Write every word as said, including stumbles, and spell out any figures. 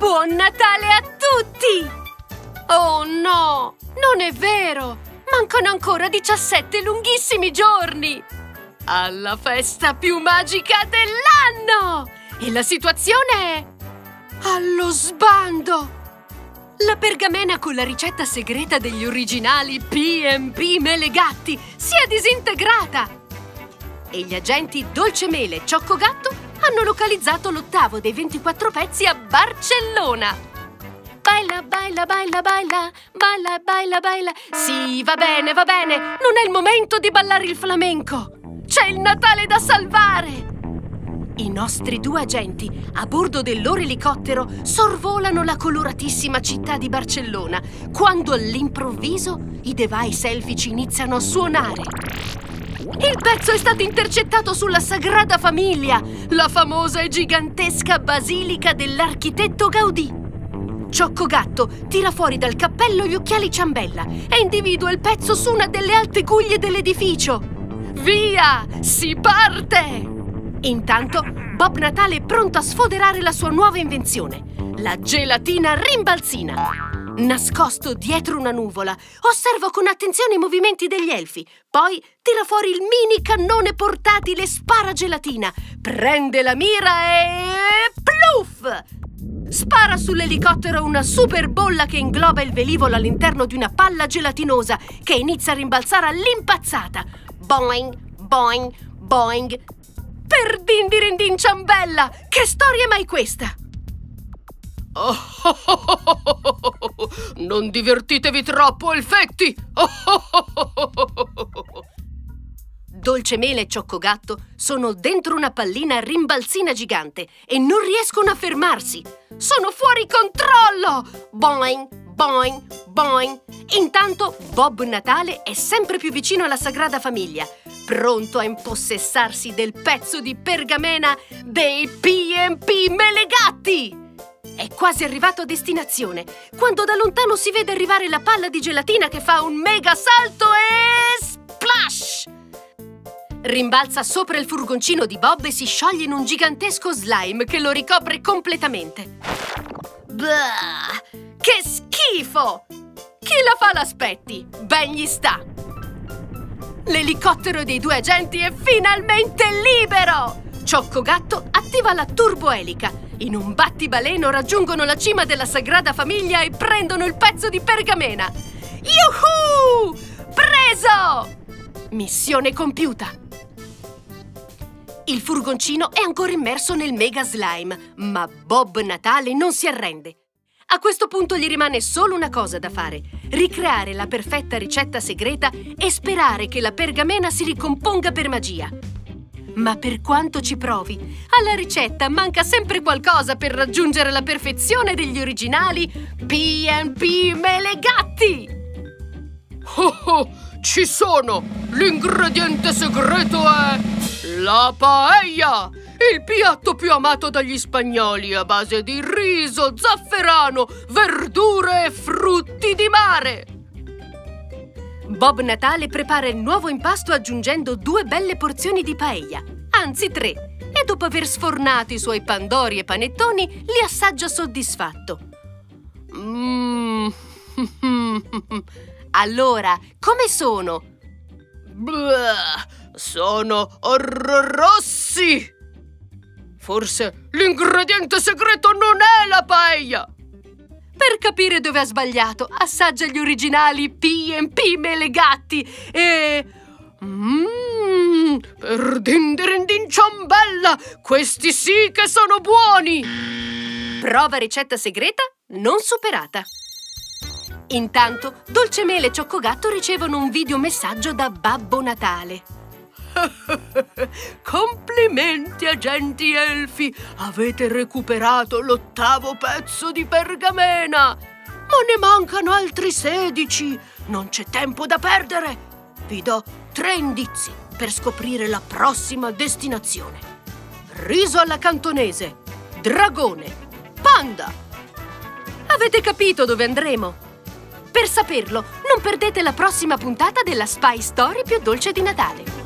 Buon Natale a tutti! Oh no, non è vero! Mancano ancora diciassette lunghissimi giorni! Alla festa più magica dell'anno! E la situazione è allo sbando! La pergamena con la ricetta segreta degli originali P and P Melegatti si è disintegrata! E gli agenti Dolcemele e Cioccogatto hanno localizzato l'ottavo dei ventiquattro pezzi a Barcellona! Baila, baila, baila, baila, baila, baila, baila. Sì, va bene, va bene, non è il momento di ballare il flamenco! C'è il Natale da salvare! I nostri due agenti, a bordo del loro elicottero, sorvolano la coloratissima città di Barcellona, quando all'improvviso i device elfici iniziano a suonare. Il pezzo è stato intercettato sulla Sagrada Famiglia, la famosa e gigantesca basilica dell'architetto Gaudì. Cioccogatto tira fuori dal cappello gli occhiali ciambella e individua il pezzo su una delle alte guglie dell'edificio. Via! Si parte! Intanto, Bob Natale è pronto a sfoderare la sua nuova invenzione, la gelatina rimbalzina. Nascosto dietro una nuvola, osserva con attenzione i movimenti degli elfi. Poi tira fuori il mini cannone portatile sparagelatina, prende la mira e... pluff! Spara sull'elicottero una super bolla che ingloba il velivolo all'interno di una palla gelatinosa che inizia a rimbalzare all'impazzata. Boing, boing, boing... Per dindirindin ciambella! Che storia è mai questa? Oh, oh, oh, oh, oh, oh. Non divertitevi troppo, elfetti! Oh, oh, oh, oh, oh. Dolcemele e Cioccogatto sono dentro una pallina rimbalzina gigante e non riescono a fermarsi. Sono fuori controllo! Boing, boing, boing. Intanto Bob Natale è sempre più vicino alla Sagrada Famiglia, pronto a impossessarsi del pezzo di pergamena dei P and P Melegatti! È quasi arrivato a destinazione, quando da lontano si vede arrivare la palla di gelatina che fa un mega salto e... splash! Rimbalza sopra il furgoncino di Bob e si scioglie in un gigantesco slime che lo ricopre completamente. Bah! Che schifo! Chi la fa l'aspetti? Ben gli sta! L'elicottero dei due agenti è finalmente libero! Cioccogatto attiva la turboelica. In un battibaleno raggiungono la cima della Sagrada Famiglia e prendono il pezzo di pergamena. Yuhu! Preso! Missione compiuta. Il furgoncino è ancora immerso nel mega slime, ma Bob Natale non si arrende. A questo punto gli rimane solo una cosa da fare: ricreare la perfetta ricetta segreta e sperare che la pergamena si ricomponga per magia. Ma per quanto ci provi, alla ricetta manca sempre qualcosa per raggiungere la perfezione degli originali P and P Melegatti! Oh oh, ci sono! L'ingrediente segreto è la paella! Il piatto più amato dagli spagnoli a base di riso, zafferano, verdure e frutti di mare! Bob Natale prepara il nuovo impasto aggiungendo due belle porzioni di paella, anzi tre, e dopo aver sfornato i suoi pandori e panettoni li assaggia soddisfatto. Mmm... Allora, come sono? Blah, sono orrorossi! Forse l'ingrediente segreto non è la paella! Per capire dove ha sbagliato, assaggia gli originali P and P Melegatti e... Mmm, per dindirindin ciambella, questi sì che sono buoni! Prova ricetta segreta non superata. Intanto, Dolcemele e Cioccogatto ricevono un videomessaggio da Babbo Natale. Complimenti, agenti elfi! Avete recuperato l'ottavo pezzo di pergamena! Ma ne mancano altri sedici! Non c'è tempo da perdere! Vi do tre indizi per scoprire la prossima destinazione. Riso alla cantonese, dragone, panda! Avete capito dove andremo? Per saperlo, non perdete la prossima puntata della Spy Story più dolce di Natale.